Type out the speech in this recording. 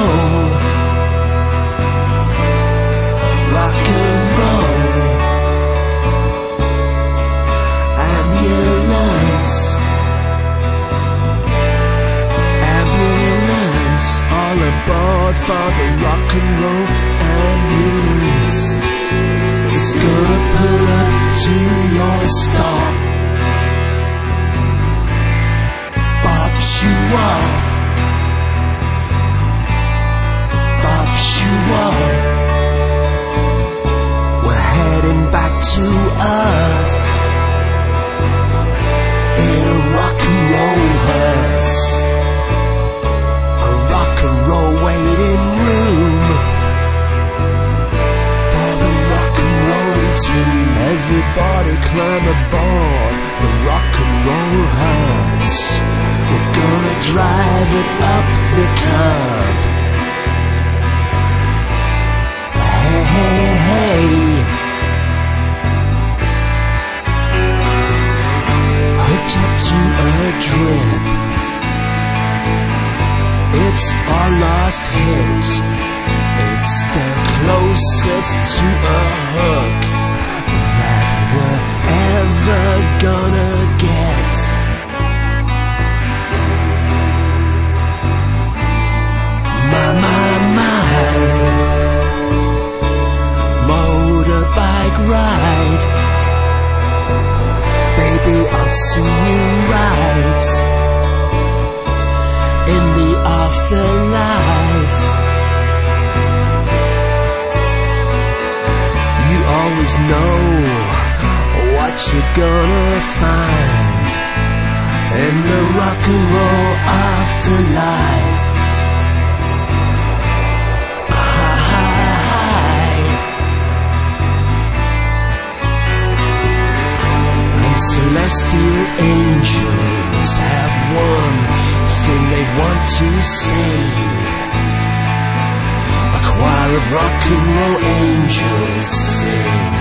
roll, rock and roll, ambulance, ambulance, all aboard for the rock and roll ambulance. It's gonna pull up to your stop, bops you up, bops you up. We're heading back to Earth in a rock and roll hearse, a rock and roll waiting room for the rock and roll team. Everybody climb aboard the rock and roll hearse. We're gonna drive it up the curb. Hey, hey, hey. Hooked up to a drip. It's our last hit. It's the closest to a hook that we're ever gonna get. My, my, my motorbike ride. Baby, I'll see you right in the afterlife. You always know what you're gonna find in the rock and roll afterlife. And celestial angels have one thing they want to say. A choir of rock and roll angels sing.